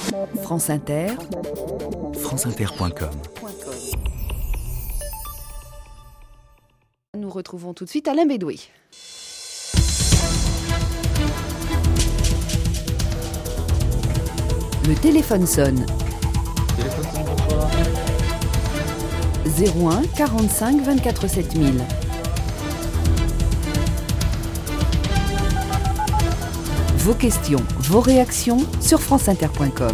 France Inter, franceinter.com. Nous retrouvons tout de suite Alain Bédoué. Le téléphone sonne. 01 45 24 7000. Vos questions, vos réactions sur franceinter.com.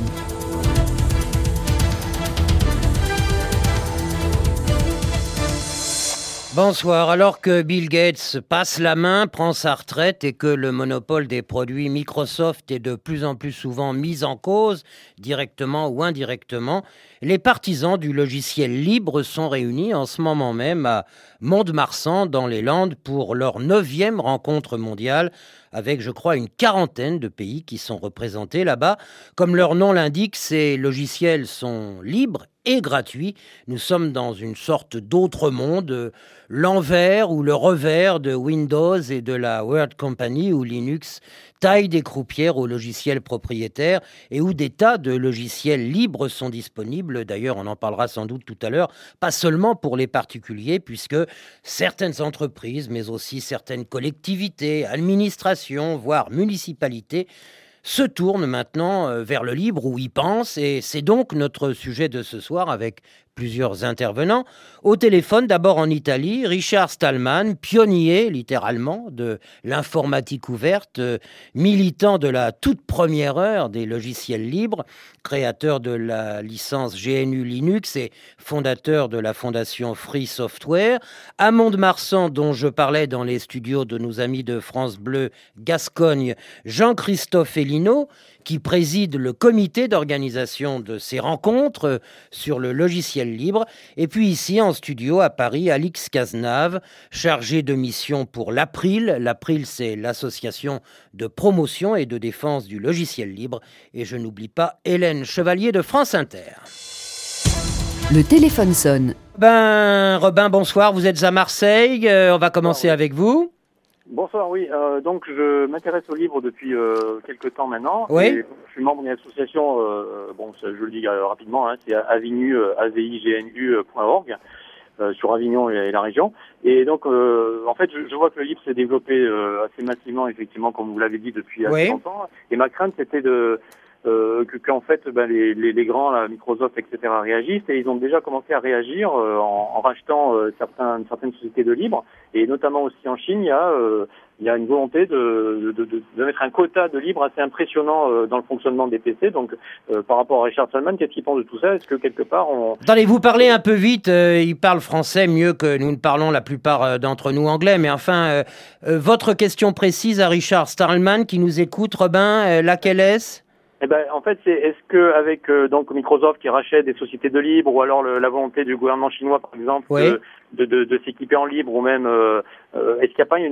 Bonsoir. Alors que Bill Gates passe la main, prend sa retraite et que le monopole des produits Microsoft est de plus en plus souvent mis en cause, directement ou indirectement, les partisans du logiciel libre sont réunis en ce moment même à Mont-de-Marsan dans les Landes pour leur 9e rencontre mondiale avec, je crois, une quarantaine de pays qui sont représentés là-bas. Comme leur nom l'indique, ces logiciels sont libres et gratuits. Nous sommes dans une sorte d'autre monde, l'envers ou le revers de Windows et de la Word Company, où Linux taille des croupières aux logiciels propriétaires et où des tas de logiciels libres sont disponibles. D'ailleurs, on en parlera sans doute tout à l'heure, pas seulement pour les particuliers, puisque certaines entreprises, mais aussi certaines collectivités, administrations, voire municipalités, se tournent maintenant vers le libre ou y pensent, et c'est donc notre sujet de ce soir avec plusieurs intervenants. Au téléphone, d'abord en Italie, Richard Stallman, pionnier littéralement de l'informatique ouverte, militant de la toute première heure des logiciels libres, créateur de la licence GNU Linux et fondateur de la fondation Free Software. À Mont-de-Marsan, dont je parlais dans les studios de nos amis de France Bleu Gascogne, Jean-Christophe Elino, qui préside le comité d'organisation de ces rencontres sur le logiciel libre. Et puis ici, en studio à Paris, Alix Cazenave, chargé de mission pour l'April. L'April, c'est l'association de promotion et de défense du logiciel libre. Et je n'oublie pas Hélène Chevalier de France Inter. Le téléphone sonne. Robin, bonsoir. Vous êtes à Marseille. On va commencer avec vous. Bonsoir, oui. Donc, je m'intéresse au livre depuis quelques temps maintenant. Oui. Et je suis membre d'une association, je le dis rapidement, c'est avignu, avignu.org, sur Avignon et la région. Et donc, en fait, je vois que le livre s'est développé assez massivement, effectivement, comme vous l'avez dit, depuis assez longtemps. Et ma crainte, c'était qu'en fait, les grands, là, Microsoft, etc., réagissent, et ils ont déjà commencé à réagir en rachetant certaines sociétés de libre, et notamment aussi en Chine, il y a une volonté de mettre un quota de libre assez impressionnant dans le fonctionnement des PC. Donc, par rapport à Richard Stallman, qu'est-ce qu'il pense de tout ça? Est-ce que quelque part Attendez, vous parlez un peu vite, il parle français mieux que nous ne parlons la plupart d'entre nous anglais, mais enfin, votre question précise à Richard Stallman qui nous écoute, Robin, laquelle est-ce? En fait, est-ce que avec donc Microsoft qui rachète des sociétés de libre, ou alors la volonté du gouvernement chinois, par exemple, de s'équiper en libre, ou même est-ce qu'il n'y a pas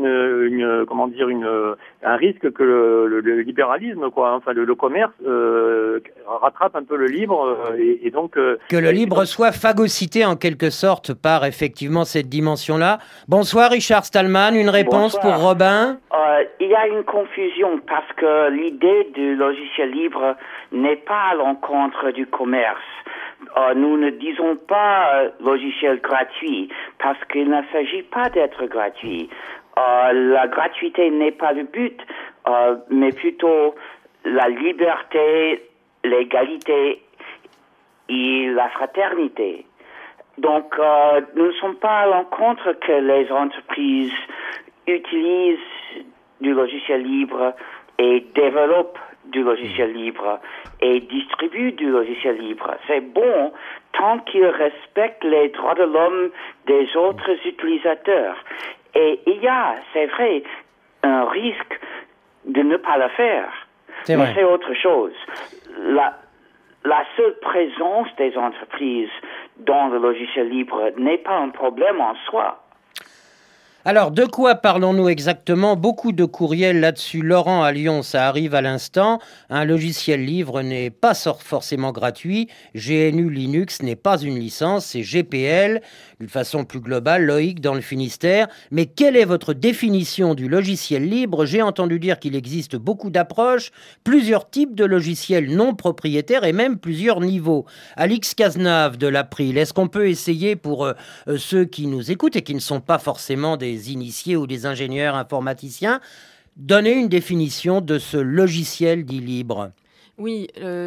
un risque que le libéralisme, le commerce rattrape un peu le libre et donc que le libre soit phagocyté en quelque sorte par effectivement cette dimension-là. Bonsoir Richard Stallman, une réponse pour Robin. Il y a une confusion parce que l'idée du logiciel libre n'est pas à l'encontre du commerce. Nous ne disons pas logiciel gratuit parce qu'il ne s'agit pas d'être gratuit. La gratuité n'est pas le but, mais plutôt la liberté, l'égalité et la fraternité. Donc, nous ne sommes pas à l'encontre que les entreprises utilisent du logiciel libre et développent du logiciel libre et distribuent du logiciel libre. C'est bon tant qu'ils respectent les droits de l'homme des autres utilisateurs. Et il y a, c'est vrai, un risque de ne pas le faire. Mais c'est autre chose. La seule présence des entreprises dans le logiciel libre n'est pas un problème en soi. Alors, de quoi parlons-nous exactement? Beaucoup de courriels là-dessus. Laurent à Lyon, ça arrive à l'instant. Un logiciel libre n'est pas forcément gratuit. GNU Linux n'est pas une licence, c'est GPL. D'une façon plus globale, Loïc dans le Finistère. Mais quelle est votre définition du logiciel libre? J'ai entendu dire qu'il existe beaucoup d'approches, plusieurs types de logiciels non propriétaires et même plusieurs niveaux. Alix Cazenave de l'April, est-ce qu'on peut essayer pour ceux qui nous écoutent et qui ne sont pas forcément des initiés ou des ingénieurs informaticiens, donner une définition de ce logiciel dit libre? Oui,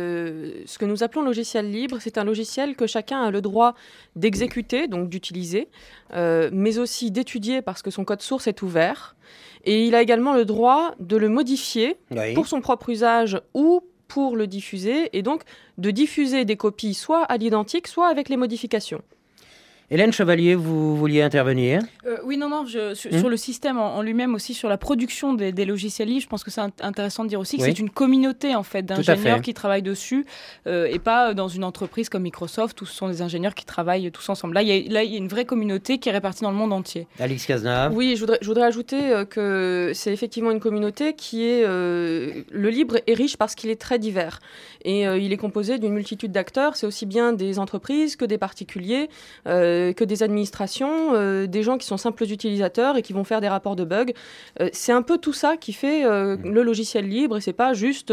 ce que nous appelons logiciel libre, c'est un logiciel que chacun a le droit d'exécuter, donc d'utiliser, mais aussi d'étudier parce que son code source est ouvert. Et il a également le droit de le modifier pour son propre usage ou pour le diffuser, et donc de diffuser des copies soit à l'identique, soit avec les modifications. Hélène Chevalier, vous vouliez intervenir? Oui, non, sur le système en lui-même aussi, sur la production des logiciels libres, je pense que c'est intéressant de dire aussi que c'est une communauté en fait d'ingénieurs qui travaillent dessus et pas dans une entreprise comme Microsoft où ce sont des ingénieurs qui travaillent tous ensemble. Là, il y a une vraie communauté qui est répartie dans le monde entier. Alix Cazenave. Oui, je voudrais ajouter que c'est effectivement une communauté qui est... le libre est riche parce qu'il est très divers et il est composé d'une multitude d'acteurs. C'est aussi bien des entreprises que des particuliers, que des administrations, des gens qui sont simples utilisateurs et qui vont faire des rapports de bugs. C'est un peu tout ça qui fait le logiciel libre, et c'est pas juste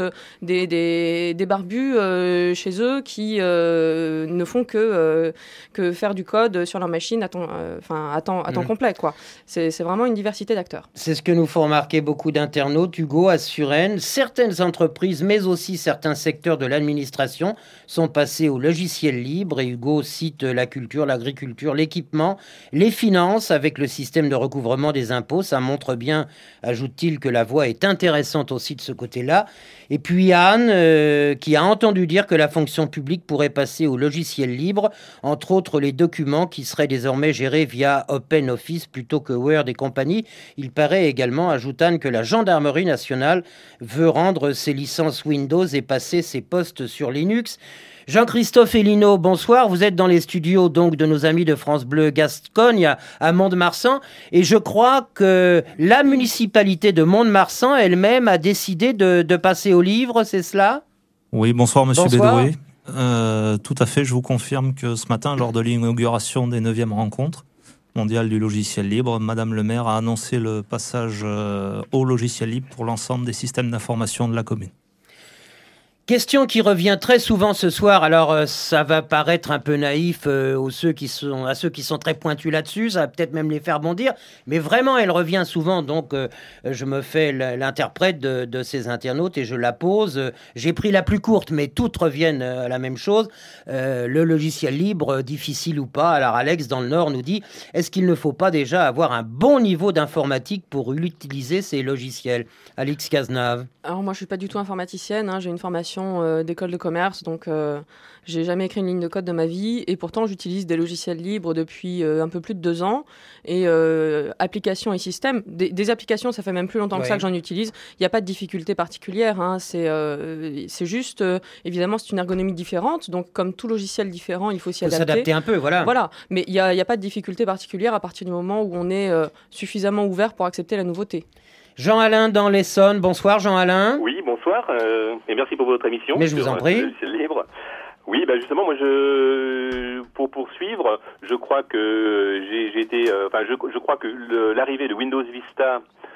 des barbus chez eux qui ne font que faire du code sur leur machine à temps complet, quoi. C'est vraiment une diversité d'acteurs. C'est ce que nous font remarquer beaucoup d'internautes. Hugo à Suresnes, certaines entreprises, mais aussi certains secteurs de l'administration sont passés au logiciel libre, et Hugo cite la culture, l'agriculture, l'équipement, les finances avec le système de recouvrement des impôts. Ça montre bien, ajoute-t-il, que la voie est intéressante aussi de ce côté-là. Et puis Anne, qui a entendu dire que la fonction publique pourrait passer au logiciel libre, entre autres les documents qui seraient désormais gérés via OpenOffice plutôt que Word et compagnie. Il paraît également, ajoute Anne, que la gendarmerie nationale veut rendre ses licences Windows et passer ses postes sur Linux. Jean-Christophe Elino, bonsoir. Vous êtes dans les studios donc de nos amis de France Bleu Gascogne à Mont-de-Marsan, et je crois que la municipalité de Mont-de-Marsan elle-même a décidé de passer au livre, c'est cela? Oui, bonsoir Monsieur Bédoué. Tout à fait, je vous confirme que ce matin, lors de l'inauguration des 9e rencontres mondiales du logiciel libre, Madame le maire a annoncé le passage au logiciel libre pour l'ensemble des systèmes d'information de la commune. Question qui revient très souvent ce soir. Alors, ça va paraître un peu naïf à ceux qui sont très pointus là-dessus. Ça va peut-être même les faire bondir. Mais vraiment, elle revient souvent. Donc, je me fais l'interprète de ces internautes et je la pose. J'ai pris la plus courte, mais toutes reviennent à la même chose. Le logiciel libre, difficile ou pas. Alors, Alex, dans le Nord, nous dit, est-ce qu'il ne faut pas déjà avoir un bon niveau d'informatique pour utiliser ces logiciels? Alix Cazenave. Alors, moi, je ne suis pas du tout informaticienne. J'ai une formation d'école de commerce, donc j'ai jamais écrit une ligne de code de ma vie, et pourtant j'utilise des logiciels libres depuis un peu plus de 2 ans, et applications et systèmes, des applications, ça fait même plus longtemps que ça que j'en utilise. Il n'y a pas de difficulté particulière, c'est juste, évidemment c'est une ergonomie différente, donc comme tout logiciel différent, il faut s'y adapter. S'adapter un peu, voilà. Mais il n'y a pas de difficulté particulière à partir du moment où on est suffisamment ouvert pour accepter la nouveauté. Jean-Alain dans l'Essonne. Bonsoir Jean-Alain. Oui, bonsoir, et merci pour votre émission. Mais je vous en prie. C'est libre. Oui, justement, moi, pour poursuivre, je crois que je crois que l'arrivée de Windows Vista,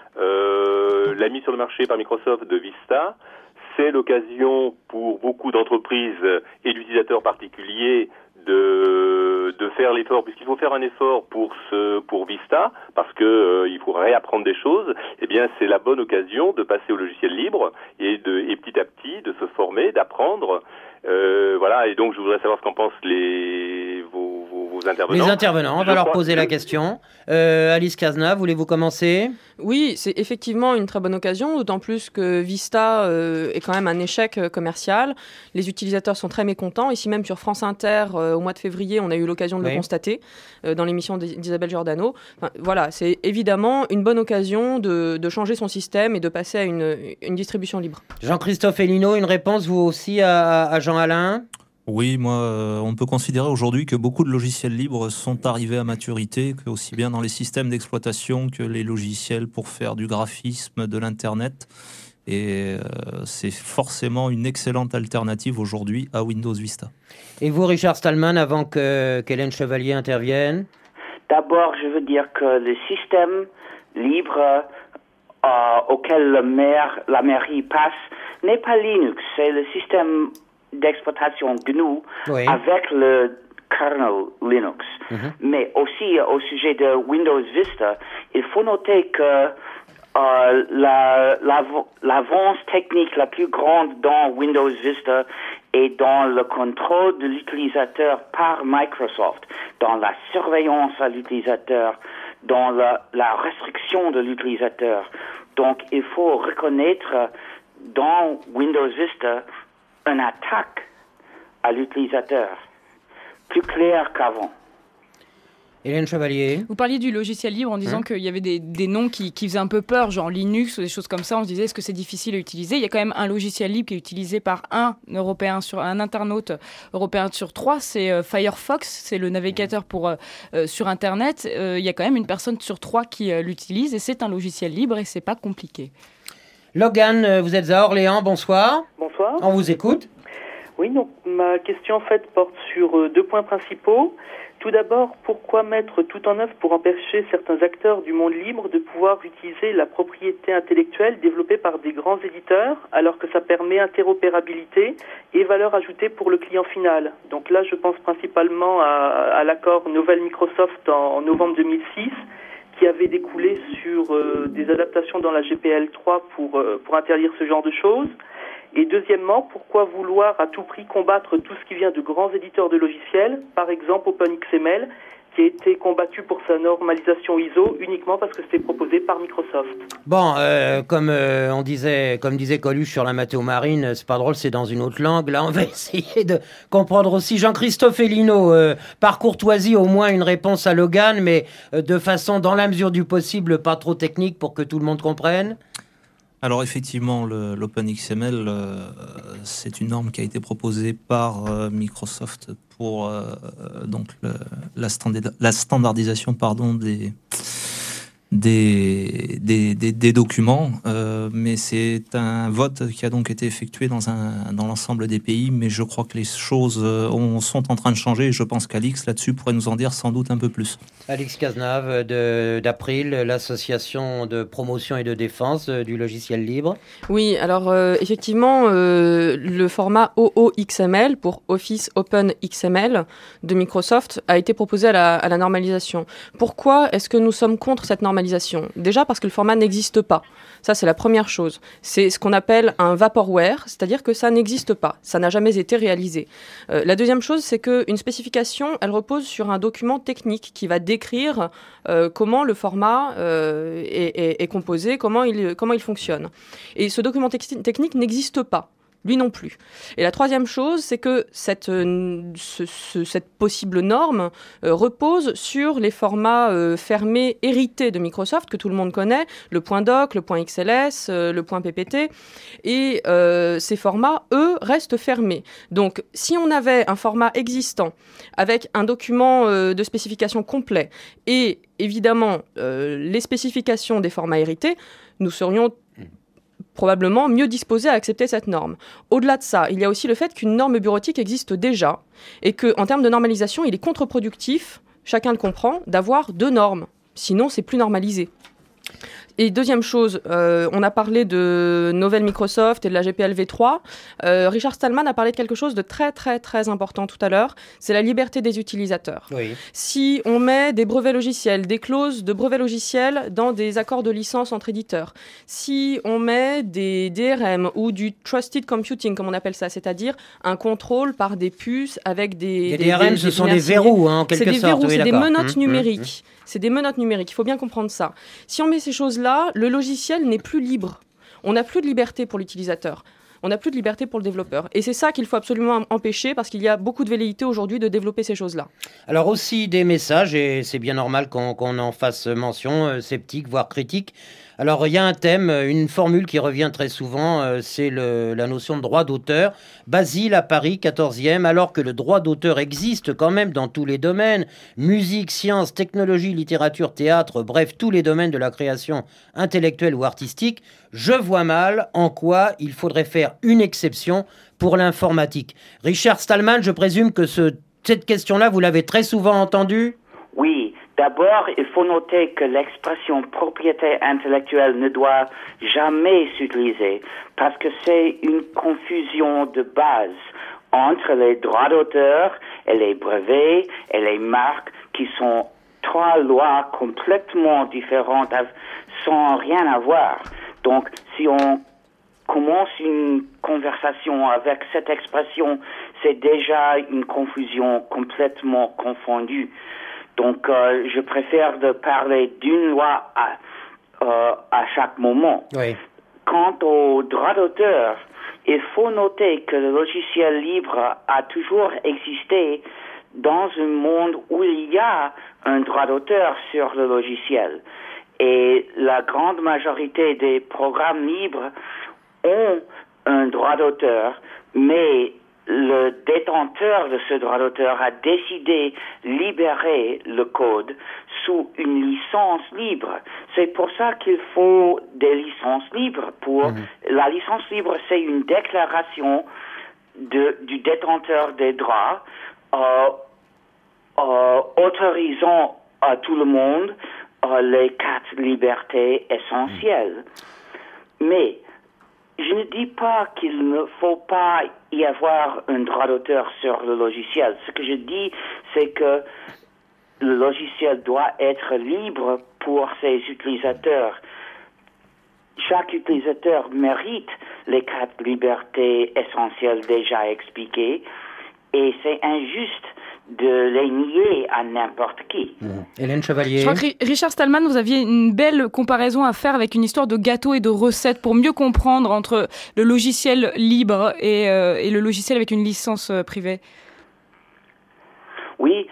la mise sur le marché par Microsoft de Vista, c'est l'occasion pour beaucoup d'entreprises et d'utilisateurs particuliers de faire l'effort, puisqu'il faut faire un effort pour Vista, parce que il faut réapprendre des choses. Eh bien, c'est la bonne occasion de passer au logiciel libre et petit à petit de se former, d'apprendre. Voilà. Et donc, je voudrais savoir ce qu'en pensent vos intervenants. Les intervenants, on va leur poser la question. Alix Cazenave, voulez-vous commencer? Oui, c'est effectivement une très bonne occasion, d'autant plus que Vista est quand même un échec commercial. Les utilisateurs sont très mécontents. Ici même sur France Inter, au mois de février, on a eu l'occasion de le constater dans l'émission d'Isabelle Giordano. Voilà, c'est évidemment une bonne occasion de changer son système et de passer à une distribution libre. Jean-Christophe Elino, une réponse vous aussi à Jean-Alain? Oui, moi, on peut considérer aujourd'hui que beaucoup de logiciels libres sont arrivés à maturité, que aussi bien dans les systèmes d'exploitation que les logiciels pour faire du graphisme, de l'Internet. Et c'est forcément une excellente alternative aujourd'hui à Windows Vista. Et vous, Richard Stallman, avant qu'Hélène Chevalier intervienne? D'abord, je veux dire que le système libre auquel la mairie passe n'est pas Linux, c'est le système d'exploitation GNU avec le kernel Linux. Mais aussi au sujet de Windows Vista, il faut noter que l'avance technique la plus grande dans Windows Vista est dans le contrôle de l'utilisateur par Microsoft, dans la surveillance à l'utilisateur, dans la restriction de l'utilisateur. Donc, il faut reconnaître dans Windows Vista une attaque à l'utilisateur, plus claire qu'avant. Hélène Chevalier. Vous parliez du logiciel libre en disant qu'il y avait des noms qui faisaient un peu peur, genre Linux ou des choses comme ça. On se disait, est-ce que c'est difficile à utiliser? Il y a quand même un logiciel libre qui est utilisé par un internaute européen sur 3. C'est Firefox, c'est le navigateur sur Internet. Il y a quand même une personne sur 3 qui l'utilise et c'est un logiciel libre et c'est pas compliqué. Logan, vous êtes à Orléans, bonsoir. Bonsoir. On vous écoute. Oui, donc ma question en fait porte sur 2 points principaux. Tout d'abord, pourquoi mettre tout en œuvre pour empêcher certains acteurs du monde libre de pouvoir utiliser la propriété intellectuelle développée par des grands éditeurs, alors que ça permet interopérabilité et valeur ajoutée pour le client final? Donc là, je pense principalement à l'accord Novell-Microsoft en novembre 2006, qui avait découlé sur des adaptations dans la GPL 3 pour interdire ce genre de choses. Et deuxièmement, pourquoi vouloir à tout prix combattre tout ce qui vient de grands éditeurs de logiciels, par exemple OpenXML, qui a été combattu pour sa normalisation ISO uniquement parce que c'était proposé par Microsoft. Bon, comme disait Coluche sur la Matteo Marine, c'est pas drôle, c'est dans une autre langue. Là, on va essayer de comprendre aussi. Jean-Christophe Elino, par courtoisie, au moins une réponse à Logan, mais de façon, dans la mesure du possible, pas trop technique pour que tout le monde comprenne. Alors effectivement, l'OpenXML, c'est une norme qui a été proposée par Microsoft pour donc la standardisation des documents, mais c'est un vote qui a donc été effectué dans l'ensemble des pays, mais je crois que les choses sont en train de changer et je pense qu'Alix là-dessus pourrait nous en dire sans doute un peu plus. Alix Cazenave d'April, l'association de promotion et de défense du logiciel libre. Oui, alors effectivement, le format OOXML pour Office Open XML de Microsoft a été proposé à la normalisation. Pourquoi est-ce que nous sommes contre cette normalisation? Déjà parce que le format n'existe pas. Ça, c'est la première chose. C'est ce qu'on appelle un vaporware, c'est-à-dire que ça n'existe pas. Ça n'a jamais été réalisé. La deuxième chose, c'est qu'une spécification, elle repose sur un document technique qui va décrire comment le format est composé, comment il fonctionne. Et ce document technique n'existe pas. Lui non plus. Et la troisième chose, c'est que cette possible norme repose sur les formats fermés hérités de Microsoft, que tout le monde connaît, le .doc, le .xls, le .ppt, et ces formats, eux, restent fermés. Donc, si on avait un format existant, avec un document de spécification complet, et évidemment les spécifications des formats hérités, nous serions probablement mieux disposés à accepter cette norme. Au-delà de ça, il y a aussi le fait qu'une norme bureautique existe déjà et qu'en termes de normalisation, il est contre-productif, chacun le comprend, d'avoir 2 normes. Sinon, c'est plus normalisé. Et deuxième chose, on a parlé de Novell-Microsoft et de la GPL v3. Richard Stallman a parlé de quelque chose de très très très important tout à l'heure, c'est la liberté des utilisateurs. Oui. Si on met des brevets logiciels, des clauses de brevets logiciels dans des accords de licence entre éditeurs, si on met des DRM ou du Trusted Computing, comme on appelle ça, c'est-à-dire un contrôle par des puces avec des DRM, ce sont des verrous, en quelque sorte. C'est des verrous, oui, c'est des menottes numériques. C'est des menottes numériques, il faut bien comprendre ça. Si on met ces choses-là, le logiciel n'est plus libre. On n'a plus de liberté pour l'utilisateur. On n'a plus de liberté pour le développeur. Et c'est ça qu'il faut absolument empêcher parce qu'il y a beaucoup de velléités aujourd'hui de développer ces choses-là. Alors aussi des messages, et c'est bien normal qu'on en fasse mention, sceptiques, voire critiques. Alors, il y a un thème, une formule qui revient très souvent, c'est la notion de droit d'auteur. Basile à Paris, 14e, alors que le droit d'auteur existe quand même dans tous les domaines, musique, sciences, technologie, littérature, théâtre, bref, tous les domaines de la création intellectuelle ou artistique, je vois mal en quoi il faudrait faire une exception pour l'informatique. Richard Stallman, je présume que cette question-là, vous l'avez très souvent entendue ? Oui. D'abord, il faut noter que l'expression propriété intellectuelle ne doit jamais s'utiliser parce que c'est une confusion de base entre les droits d'auteur et les brevets et les marques qui sont trois lois complètement différentes sans rien à voir. Donc, si on commence une conversation avec cette expression, c'est déjà une confusion complètement confondue. Donc, je préfère de parler d'une loi à chaque moment. Oui. Quant au droit d'auteur, il faut noter que le logiciel libre a toujours existé dans un monde où il y a un droit d'auteur sur le logiciel. Et la grande majorité des programmes libres ont un droit d'auteur, mais le détenteur de ce droit d'auteur a décidé de libérer le code sous une licence libre. C'est pour ça qu'il faut des licences libres. La licence libre, c'est une déclaration du détenteur des droits autorisant à tout le monde les 4 libertés essentielles. Mais je ne dis pas qu'il ne faut pas y avoir un droit d'auteur sur le logiciel. Ce que je dis, c'est que le logiciel doit être libre pour ses utilisateurs. Chaque utilisateur mérite les 4 libertés essentielles déjà expliquées et c'est injuste de les nier à n'importe qui. Hélène Chevalier. Je crois que Richard Stallman, vous aviez une belle comparaison à faire avec une histoire de gâteaux et de recettes pour mieux comprendre entre le logiciel libre et le logiciel avec une licence privée. Oui,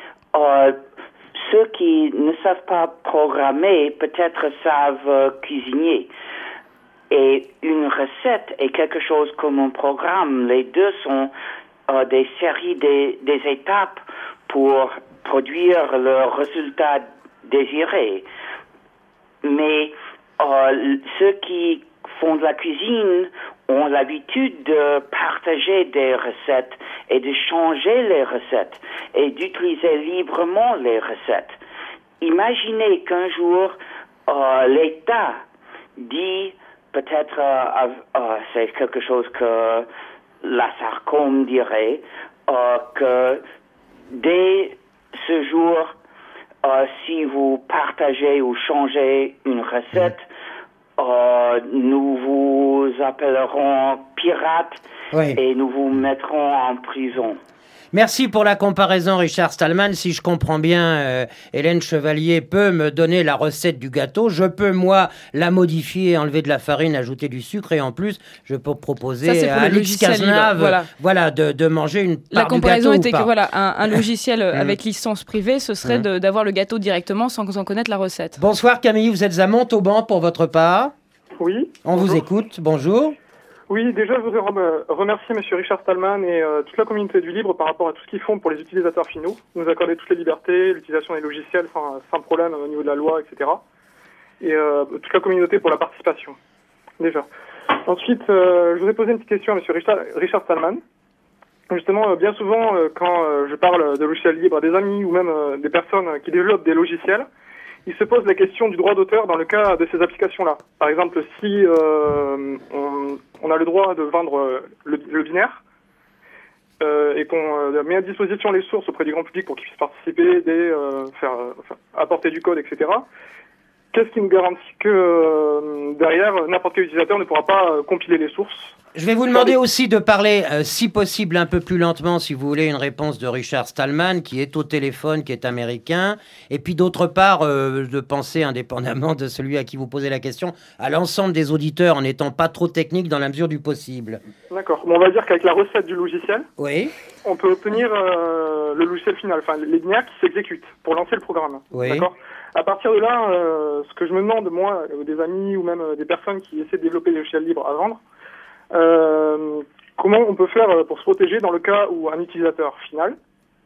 ceux qui ne savent pas programmer peut-être savent cuisiner. Et une recette est quelque chose comme un programme. Les deux sont des séries des étapes pour produire le résultat désiré. Mais ceux qui font de la cuisine ont l'habitude de partager des recettes et de changer les recettes et d'utiliser librement les recettes. Imaginez qu'un jour, l'État dit, peut-être c'est quelque chose que la SARCOM dirait, que dès ce jour, si vous partagez ou changez une recette, nous vous appellerons pirate et nous vous mettrons en prison. Merci pour la comparaison, Richard Stallman. Si je comprends bien, Hélène Chevalier peut me donner la recette du gâteau. Je peux, moi, la modifier, enlever de la farine, ajouter du sucre. Et en plus, je peux proposer à Alix Cazenave de manger une part du gâteau. La comparaison était que un logiciel avec licence privée, ce serait d'avoir le gâteau directement sans en connaître la recette. Bonsoir Camille, vous êtes à Montauban pour votre part. Oui. On vous écoute. Bonjour. Oui, déjà, je voudrais remercier M. Richard Stallman et toute la communauté du libre par rapport à tout ce qu'ils font pour les utilisateurs finaux. Nous accorder toutes les libertés, l'utilisation des logiciels sans problème au niveau de la loi, etc. Et toute la communauté pour la participation, déjà. Ensuite, je voudrais poser une petite question à M. Richard Stallman. Justement, bien souvent, quand je parle de logiciels libres à des amis ou même des personnes qui développent des logiciels, il se pose la question du droit d'auteur dans le cas de ces applications-là. Par exemple, si on a le droit de vendre le binaire et qu'on met à disposition les sources auprès du grand public pour qu'ils puissent participer, apporter du code, etc., qu'est-ce qui nous garantit que derrière, n'importe quel utilisateur ne pourra pas compiler les sources ? Je vais vous demander aussi de parler, si possible, un peu plus lentement, si vous voulez, une réponse de Richard Stallman, qui est au téléphone, qui est américain. Et puis, d'autre part, de penser, indépendamment de celui à qui vous posez la question, à l'ensemble des auditeurs, en n'étant pas trop technique dans la mesure du possible. D'accord. Bon, on va dire qu'avec la recette du logiciel, on peut obtenir le logiciel final, enfin les binaires qui s'exécutent pour lancer le programme. Oui. D'accord. À partir de là, ce que je me demande, moi, des amis ou même des personnes qui essaient de développer des logiciels libres à vendre, comment on peut faire pour se protéger dans le cas où un utilisateur final,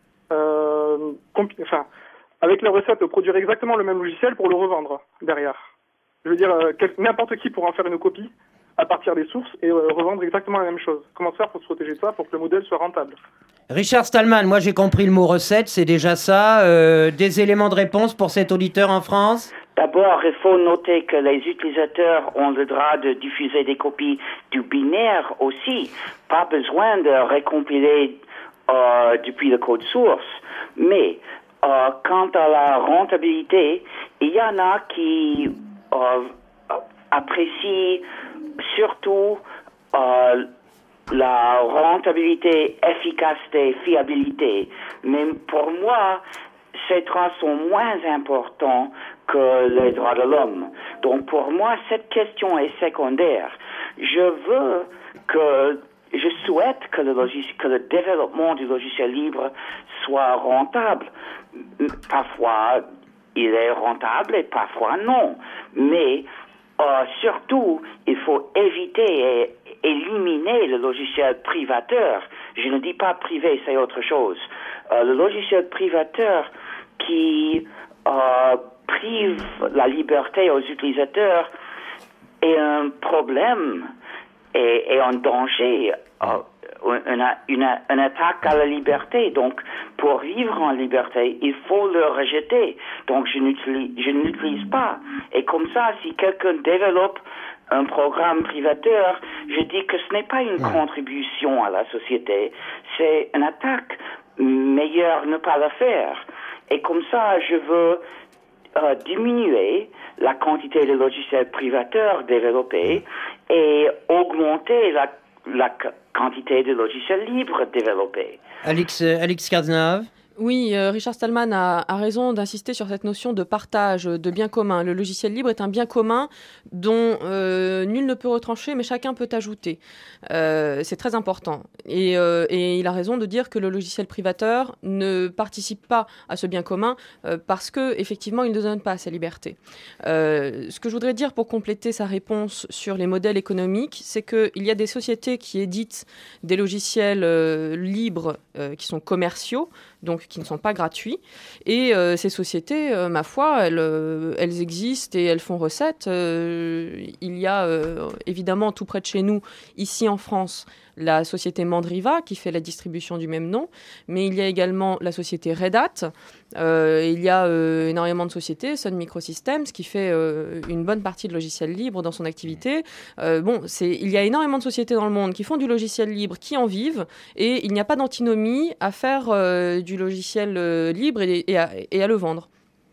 avec la recette, produire exactement le même logiciel pour le revendre derrière. Je veux dire, n'importe qui pourra en faire une copie à partir des sources et revendre exactement la même chose. Comment faire pour se protéger de ça, pour que le modèle soit rentable? Richard Stallman, moi j'ai compris le mot recette, c'est déjà ça. Des éléments de réponse pour cet auditeur en France? D'abord, il faut noter que les utilisateurs ont le droit de diffuser des copies du binaire aussi. Pas besoin de récompiler depuis le code source. Mais quant à la rentabilité, il y en a qui apprécient surtout la rentabilité, efficacité, fiabilité. Mais pour moi, ces droits sont moins importants que les droits de l'homme. Donc pour moi, cette question est secondaire. Je souhaite que le développement du logiciel libre soit rentable. Parfois, il est rentable et parfois non. Mais surtout, il faut éviter et éliminer le logiciel privateur. Je ne dis pas privé, c'est autre chose. Le logiciel privateur qui prive la liberté aux utilisateurs est un problème et un danger, une attaque à la liberté. Donc, pour vivre en liberté, il faut le rejeter. Donc, je n'utilise pas. Et comme ça, si quelqu'un développe un programme privateur, je dis que ce n'est pas une contribution à la société, c'est une attaque. Meilleur ne pas le faire. Et comme ça, je veux diminuer la quantité de logiciels privateurs développés et augmenter la quantité de logiciels libres développés. Alix Cazenave. Oui, Richard Stallman a raison d'insister sur cette notion de partage, de bien commun. Le logiciel libre est un bien commun dont nul ne peut retrancher, mais chacun peut ajouter. C'est très important. Et il a raison de dire que le logiciel privateur ne participe pas à ce bien commun parce qu'effectivement, il ne donne pas sa liberté. Ce que je voudrais dire pour compléter sa réponse sur les modèles économiques, c'est qu'il y a des sociétés qui éditent des logiciels libres qui sont commerciaux, donc qui ne sont pas gratuits. Et ces sociétés, ma foi, elles existent et elles font recette. Il y a évidemment tout près de chez nous, ici en France, la société Mandriva qui fait la distribution du même nom, mais il y a également la société Red Hat. Il y a énormément de sociétés, Sun Microsystems, qui fait une bonne partie de logiciel libre dans son activité. Il y a énormément de sociétés dans le monde qui font du logiciel libre, qui en vivent, et il n'y a pas d'antinomie à faire du logiciel libre et à le vendre.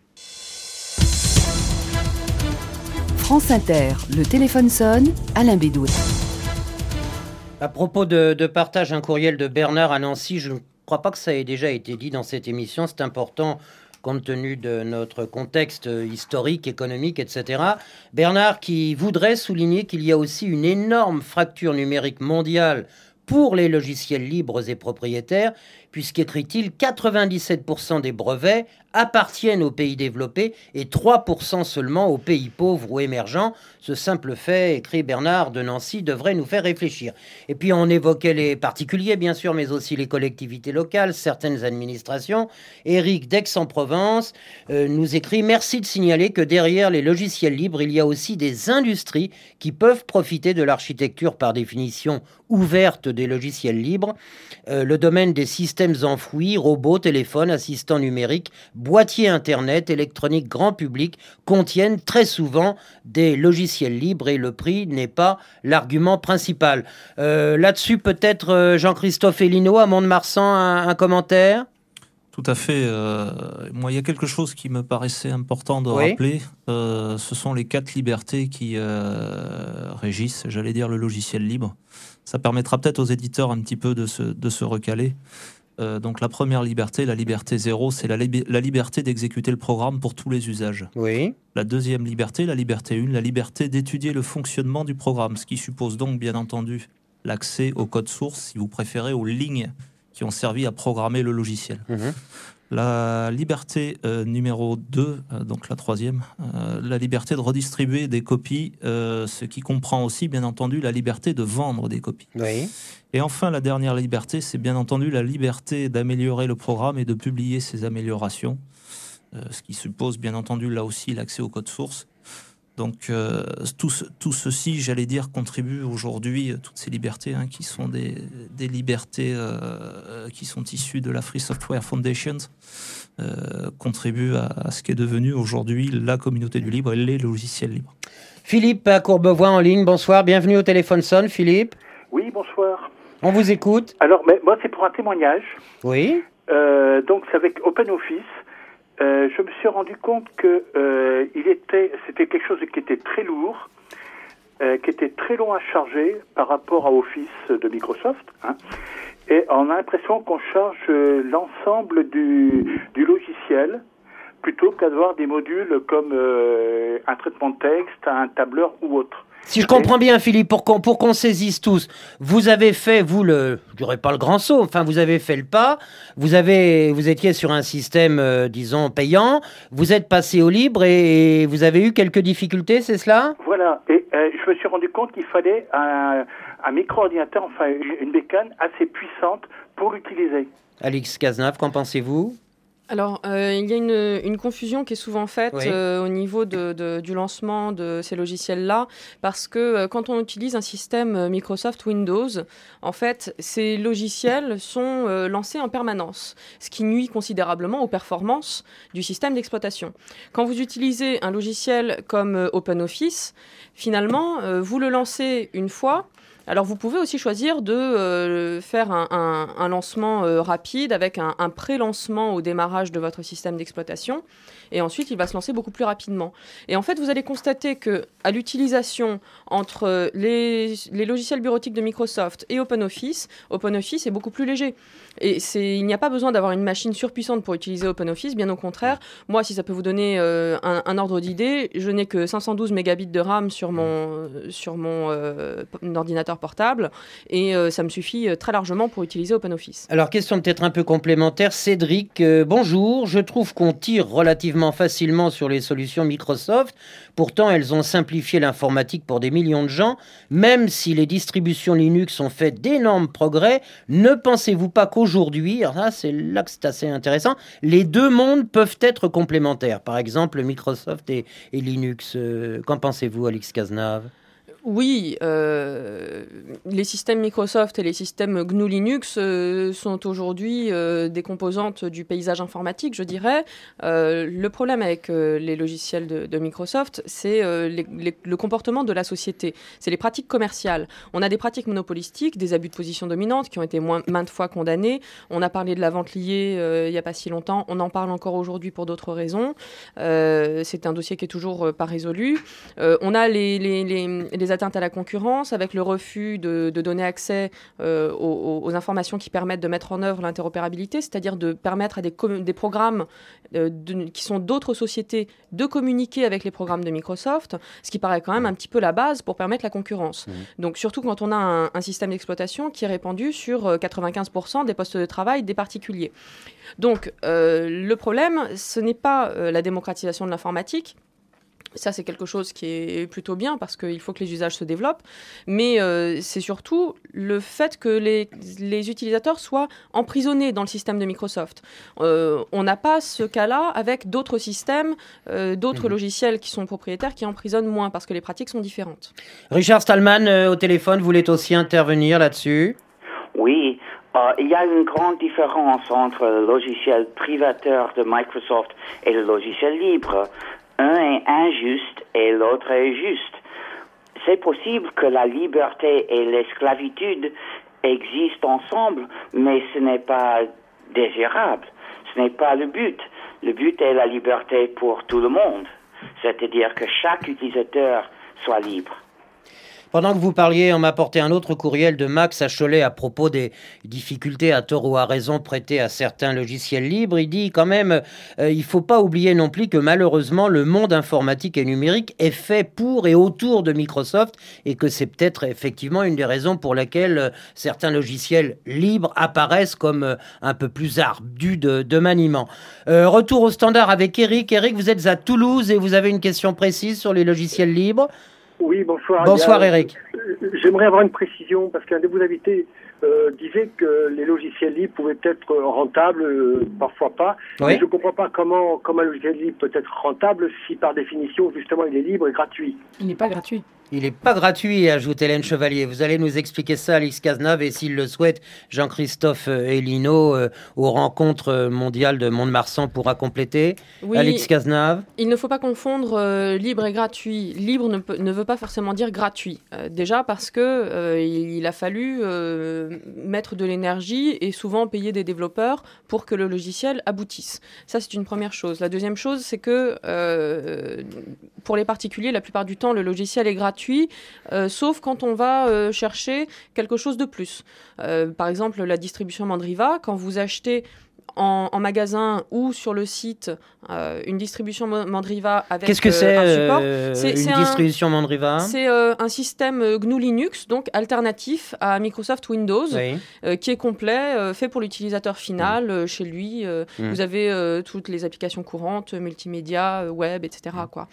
France Inter, le téléphone sonne, Alain Bédouet. À propos de partage, un courriel de Bernard à Nancy, je ne crois pas que ça ait déjà été dit dans cette émission, c'est important compte tenu de notre contexte historique, économique, etc. Bernard qui voudrait souligner qu'il y a aussi une énorme fracture numérique mondiale pour les logiciels libres et propriétaires, puisqu'écrit-il, 97% des brevets appartiennent aux pays développés et 3% seulement aux pays pauvres ou émergents. Ce simple fait, écrit Bernard de Nancy, devrait nous faire réfléchir. Et puis on évoquait les particuliers, bien sûr, mais aussi les collectivités locales, certaines administrations. Éric d'Aix-en-Provence nous écrit « Merci de signaler que derrière les logiciels libres, il y a aussi des industries qui peuvent profiter de l'architecture par définition ouverte des logiciels libres. Le domaine des systèmes enfouis, robots, téléphones, assistants numériques, boîtiers Internet, électronique grand public contiennent très souvent des logiciels libres et le prix n'est pas l'argument principal. Là-dessus, peut-être Jean-Christophe Elino à Mont-de-Marsan, un commentaire ? Tout à fait. Moi, il y a quelque chose qui me paraissait important de rappeler. Ce sont les 4 libertés qui régissent, j'allais dire, le logiciel libre. Ça permettra peut-être aux éditeurs un petit peu de se recaler. Donc la première liberté, la liberté 0, c'est la liberté d'exécuter le programme pour tous les usages. Oui. La deuxième liberté, la liberté 1, la liberté d'étudier le fonctionnement du programme, ce qui suppose donc bien entendu l'accès au code source, si vous préférez, aux lignes qui ont servi à programmer le logiciel. La liberté numéro 2, donc la troisième, la liberté de redistribuer des copies, ce qui comprend aussi, bien entendu, la liberté de vendre des copies. Oui. Et enfin, la dernière liberté, c'est bien entendu la liberté d'améliorer le programme et de publier ses améliorations, ce qui suppose, bien entendu, là aussi, l'accès au code source. Donc, tout ceci, j'allais dire, contribue aujourd'hui, toutes ces libertés, qui sont des libertés qui sont issues de la Free Software Foundation, contribuent à ce qui est devenu aujourd'hui la communauté du libre et les logiciels libres. Philippe à Courbevoie en ligne, bonsoir, bienvenue au téléphone sonne, Philippe. Oui, bonsoir. On vous écoute. Alors, moi, c'est pour un témoignage. Oui. Donc, c'est avec OpenOffice. Je me suis rendu compte que c'était quelque chose qui était très lourd, qui était très long à charger par rapport à Office de Microsoft. Et on a l'impression qu'on charge l'ensemble du logiciel plutôt qu'avoir des modules comme un traitement de texte, un tableur ou autre. Si je comprends bien, Philippe, pour qu'on saisisse tous, vous avez fait, je dirais pas le grand saut, enfin, vous avez fait le pas, vous étiez sur un système, disons, payant, vous êtes passé au libre et vous avez eu quelques difficultés, c'est cela ? Voilà, et je me suis rendu compte qu'il fallait un micro-ordinateur, enfin, une bécane assez puissante pour l'utiliser. Alix Cazenave, qu'en pensez-vous ? Alors, il y a une confusion qui est souvent faite au niveau du lancement de ces logiciels-là, parce que quand on utilise un système Microsoft Windows, en fait, ces logiciels sont lancés en permanence, ce qui nuit considérablement aux performances du système d'exploitation. Quand vous utilisez un logiciel comme OpenOffice, finalement, vous le lancez une fois. Alors, vous pouvez aussi choisir de faire un lancement rapide avec un pré-lancement au démarrage de votre système d'exploitation. Et ensuite, il va se lancer beaucoup plus rapidement. Et en fait, vous allez constater qu'à l'utilisation entre les logiciels bureautiques de Microsoft et OpenOffice est beaucoup plus léger. Et il n'y a pas besoin d'avoir une machine surpuissante pour utiliser OpenOffice, bien au contraire. Moi, si ça peut vous donner un ordre d'idée, je n'ai que 512 mégabits de RAM sur mon ordinateur portable et ça me suffit très largement pour utiliser OpenOffice. Alors, question peut-être un peu complémentaire. Cédric, bonjour. Je trouve qu'on tire relativement facilement sur les solutions Microsoft. Pourtant, elles ont simplifié l'informatique pour des millions de gens. Même si les distributions Linux ont fait d'énormes progrès, ne pensez-vous pas qu'aujourd'hui, alors là, c'est assez intéressant, les deux mondes peuvent être complémentaires. Par exemple, Microsoft et Linux. Qu'en pensez-vous, Alix Cazenave ? Oui, les systèmes Microsoft et les systèmes GNU Linux sont aujourd'hui des composantes du paysage informatique, je dirais. Le problème avec les logiciels de Microsoft, c'est le comportement de la société. C'est les pratiques commerciales. On a des pratiques monopolistiques, des abus de position dominante qui ont été maintes fois condamnés. On a parlé de la vente liée il n'y a pas si longtemps. On en parle encore aujourd'hui pour d'autres raisons. C'est un dossier qui est toujours pas résolu. On a les atteintes à la concurrence, avec le refus de donner accès aux informations qui permettent de mettre en œuvre l'interopérabilité, c'est-à-dire de permettre à des programmes qui sont d'autres sociétés de communiquer avec les programmes de Microsoft, ce qui paraît quand même un petit peu la base pour permettre la concurrence. Donc surtout quand on a un système d'exploitation qui est répandu sur 95% des postes de travail des particuliers. Donc le problème, ce n'est pas la démocratisation de l'informatique. Ça, c'est quelque chose qui est plutôt bien parce qu'il faut que les usages se développent. Mais c'est surtout le fait que les utilisateurs soient emprisonnés dans le système de Microsoft. On n'a pas ce cas-là avec d'autres systèmes, d'autres logiciels qui sont propriétaires qui emprisonnent moins parce que les pratiques sont différentes. Richard Stallman, au téléphone, voulait aussi intervenir là-dessus. Oui. Il y a une grande différence entre le logiciel privateur de Microsoft et le logiciel libre. Un est injuste et l'autre est juste. C'est possible que la liberté et l'esclavitude existent ensemble, mais ce n'est pas désirable. Ce n'est pas le but. Le but est la liberté pour tout le monde, c'est-à-dire que chaque utilisateur soit libre. Pendant que vous parliez, on m'a apporté un autre courriel de Max à Cholet à propos des difficultés, à tort ou à raison, prêtées à certains logiciels libres. Il dit quand même, il ne faut pas oublier non plus que malheureusement, le monde informatique et numérique est fait pour et autour de Microsoft et que c'est peut-être effectivement une des raisons pour lesquelles certains logiciels libres apparaissent comme un peu plus ardus de maniement. Retour au standard avec Eric. Eric, vous êtes à Toulouse et vous avez une question précise sur les logiciels libres. Oui, bonsoir. Bonsoir Eric. J'aimerais avoir une précision parce qu'un de vos invités disait que les logiciels libres pouvaient être rentables, parfois pas. Oui. Mais je ne comprends pas comment un logiciel libre peut être rentable si par définition justement il est libre et gratuit. Il n'est pas gratuit. Il n'est pas gratuit, ajoute Hélène Chevalier. Vous allez nous expliquer ça, Alix Cazenave, et s'il le souhaite, Jean-Christophe Elino, aux rencontres mondiales de Mont-de-Marsan, pourra compléter. Oui, Alix Cazenave. Il ne faut pas confondre libre et gratuit. Libre ne veut pas forcément dire gratuit. Déjà parce que il a fallu mettre de l'énergie et souvent payer des développeurs pour que le logiciel aboutisse. Ça, c'est une première chose. La deuxième chose, c'est que pour les particuliers, la plupart du temps, le logiciel est gratuit. Sauf quand on va chercher quelque chose de plus. Par exemple, la distribution Mandriva, quand vous achetez en magasin ou sur le site une distribution Mandriva avec Qu'est-ce que c'est un support. une distribution Mandriva? C'est un système GNU Linux, donc alternatif à Microsoft Windows, oui. qui est complet, fait pour l'utilisateur final. Chez lui, vous avez toutes les applications courantes, multimédia, web, etc. quoi.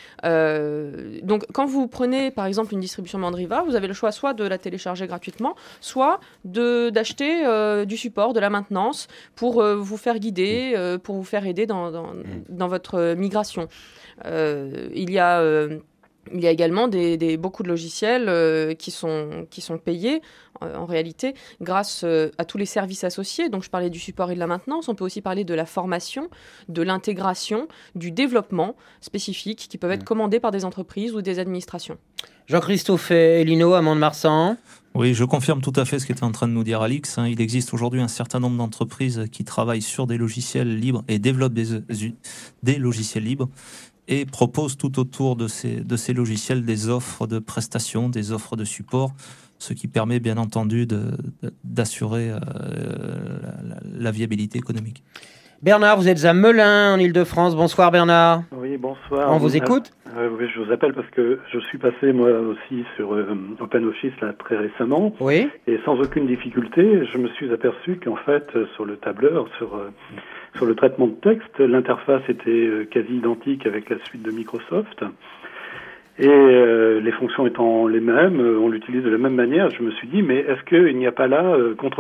Donc quand vous prenez par exemple une distribution Mandriva, vous avez le choix soit de la télécharger gratuitement, soit d'acheter du support, de la maintenance pour vous faire guider, pour vous faire aider dans votre migration. Il y a également beaucoup de logiciels qui sont payés en réalité grâce à tous les services associés. Donc je parlais du support et de la maintenance. On peut aussi parler de la formation, de l'intégration, du développement spécifique qui peuvent être commandés par des entreprises ou des administrations. Jean-Christophe Elino à Mont-de-Marsan. Oui, je confirme tout à fait ce qu'était en train de nous dire Alix. Il existe aujourd'hui un certain nombre d'entreprises qui travaillent sur des logiciels libres et développent des logiciels libres et proposent tout autour de ces logiciels des offres de prestations, des offres de support, ce qui permet bien entendu d'assurer la viabilité économique. Bernard, vous êtes à Melun, en Ile-de-France. Bonsoir Bernard. Oui, bonsoir. On vous écoute? Oui, je vous appelle parce que je suis passé moi aussi sur OpenOffice là, très récemment. Oui. Et sans aucune difficulté, je me suis aperçu qu'en fait, sur le tableur, sur le traitement de texte, l'interface était quasi identique avec la suite de Microsoft. Et les fonctions étant les mêmes, on l'utilise de la même manière. Je me suis dit, mais est-ce qu'il n'y a pas là contrefaçon ?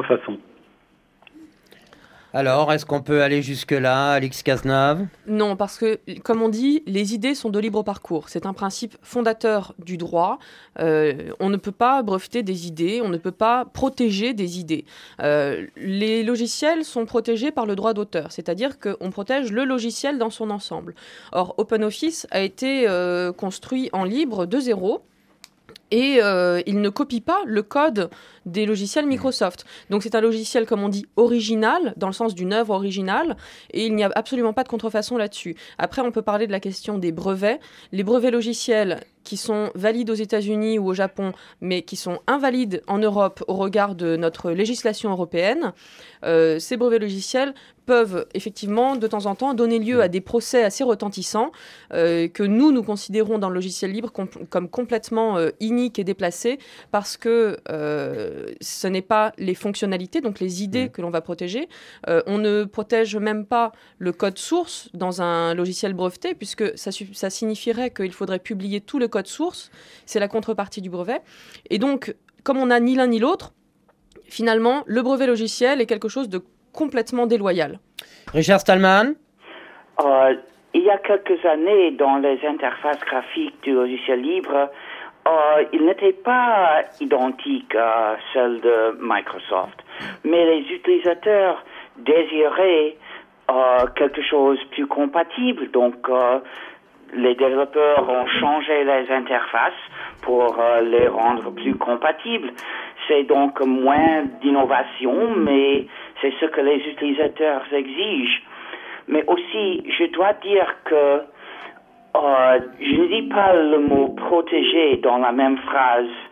Alors, est-ce qu'on peut aller jusque-là, Alix Cazenave? Non, parce que, comme on dit, les idées sont de libre parcours. C'est un principe fondateur du droit. On ne peut pas breveter des idées, on ne peut pas protéger des idées. Les logiciels sont protégés par le droit d'auteur, c'est-à-dire qu'on protège le logiciel dans son ensemble. Or, OpenOffice a été construit en libre de zéro. Et il ne copie pas le code des logiciels Microsoft. Donc c'est un logiciel, comme on dit, original, dans le sens d'une œuvre originale, et il n'y a absolument pas de contrefaçon là-dessus. Après, on peut parler de la question des brevets. Les brevets logiciels qui sont valides aux États-Unis ou au Japon, mais qui sont invalides en Europe au regard de notre législation européenne, ces brevets logiciels peuvent effectivement de temps en temps donner lieu à des procès assez retentissants que nous considérons dans le logiciel libre comme complètement iniques et déplacés parce que ce n'est pas les fonctionnalités, donc les idées que l'on va protéger. On ne protège même pas le code source dans un logiciel breveté puisque ça signifierait qu'il faudrait publier tout le code source. C'est la contrepartie du brevet. Et donc, comme on n'a ni l'un ni l'autre, finalement, le brevet logiciel est quelque chose de complètement déloyal. Richard Stallman. Il y a quelques années, dans les interfaces graphiques du logiciel libre, il n'était pas identique à celle de Microsoft. Mais les utilisateurs désiraient quelque chose de plus compatible. Donc, les développeurs ont changé les interfaces pour les rendre plus compatibles. C'est donc moins d'innovation, mais c'est ce que les utilisateurs exigent. Mais aussi, je dois dire que je ne dis pas le mot protégé dans la même phrase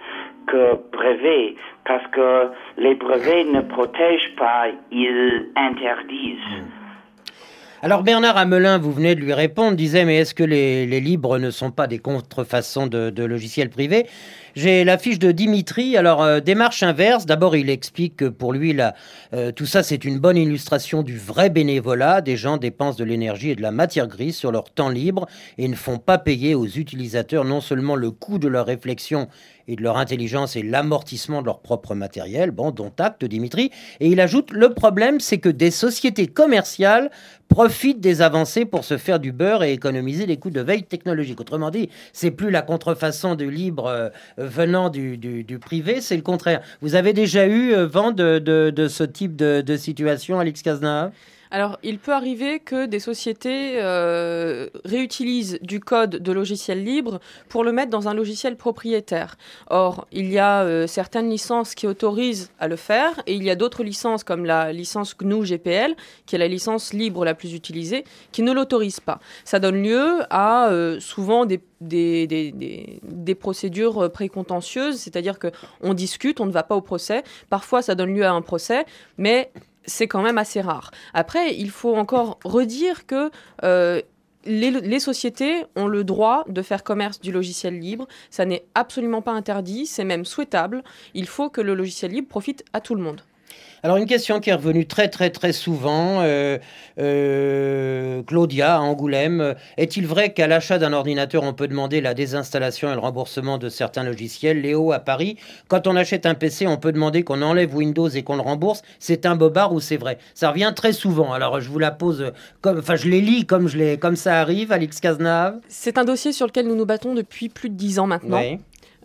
que brevets, parce que les brevets ne protègent pas, ils interdisent. Alors Bernard Hamelin, vous venez de lui répondre, disait mais est-ce que les libres ne sont pas des contrefaçons de logiciels privés ? J'ai la fiche de Dimitri. Alors, démarche inverse. D'abord, il explique que pour lui, tout ça, c'est une bonne illustration du vrai bénévolat. Des gens dépensent de l'énergie et de la matière grise sur leur temps libre et ne font pas payer aux utilisateurs non seulement le coût de leur réflexion et de leur intelligence et l'amortissement de leur propre matériel, dont acte Dimitri. Et il ajoute, le problème, c'est que des sociétés commerciales profitent des avancées pour se faire du beurre et économiser les coûts de veille technologique. Autrement dit, c'est plus la contrefaçon du libre venant du privé, c'est le contraire. Vous avez déjà eu vent de ce type de situation, Alix Cazenave ? Alors, il peut arriver que des sociétés réutilisent du code de logiciel libre pour le mettre dans un logiciel propriétaire. Or, il y a certaines licences qui autorisent à le faire et il y a d'autres licences comme la licence GNU GPL, qui est la licence libre la plus utilisée, qui ne l'autorise pas. Ça donne lieu à souvent des procédures précontentieuses, c'est-à-dire qu'on discute, on ne va pas au procès. Parfois, ça donne lieu à un procès, mais c'est quand même assez rare. Après, il faut encore redire que les sociétés ont le droit de faire commerce du logiciel libre. Ça n'est absolument pas interdit, c'est même souhaitable. Il faut que le logiciel libre profite à tout le monde. Alors une question qui est revenue très très très souvent, Claudia à Angoulême, est-il vrai qu'à l'achat d'un ordinateur on peut demander la désinstallation et le remboursement de certains logiciels ? Léo à Paris, quand on achète un PC on peut demander qu'on enlève Windows et qu'on le rembourse, c'est un bobard ou c'est vrai ? Ça revient très souvent, alors je vous la pose, je les lis comme ça arrive, Alix Cazenave. C'est un dossier sur lequel nous nous battons depuis plus de 10 ans maintenant. Oui.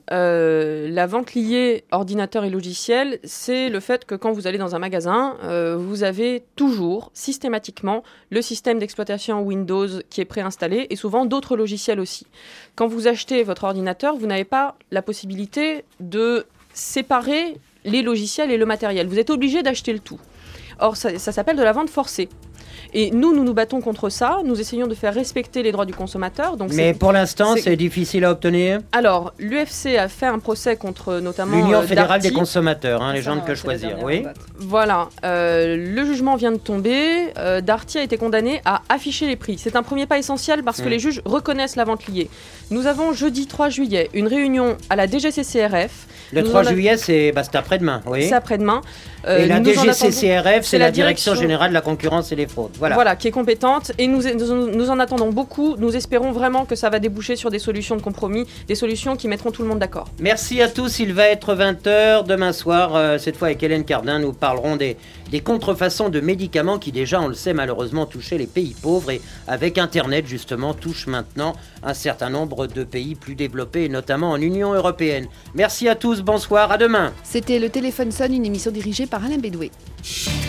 La vente liée ordinateur et logiciel, c'est le fait que quand vous allez dans un magasin, vous avez toujours, systématiquement, le système d'exploitation Windows qui est préinstallé et souvent d'autres logiciels aussi. Quand vous achetez votre ordinateur, vous n'avez pas la possibilité de séparer les logiciels et le matériel. Vous êtes obligé d'acheter le tout. Or, ça s'appelle de la vente forcée. Et nous nous battons contre ça. Nous essayons de faire respecter les droits du consommateur. Donc mais pour l'instant, c'est difficile à obtenir. Alors, l'UFC a fait un procès contre notamment l'Union fédérale Darty. Des consommateurs, les gens ne peuvent choisir. Oui. Voilà. Le jugement vient de tomber. Darty a été condamné à afficher les prix. C'est un premier pas essentiel parce que les juges reconnaissent la vente liée. Nous avons jeudi 3 juillet une réunion à la DGCCRF. Le 3 juillet, c'est après-demain. Oui. C'est après-demain. Et la DGCCRF, c'est la Direction Générale de la Concurrence et des Fraudes. Voilà, qui est compétente. Et nous en attendons beaucoup. Nous espérons vraiment que ça va déboucher sur des solutions de compromis, des solutions qui mettront tout le monde d'accord. Merci à tous. Il va être 20h demain soir. Cette fois avec Hélène Cardin, nous parlerons des contrefaçons de médicaments qui déjà, on le sait, malheureusement touchaient les pays pauvres. Et avec Internet, justement, touche maintenant un certain nombre de pays plus développés, notamment en Union européenne. Merci à tous. Bonsoir. À demain. C'était Le Téléphone sonne, une émission dirigée par Alain Bédoué.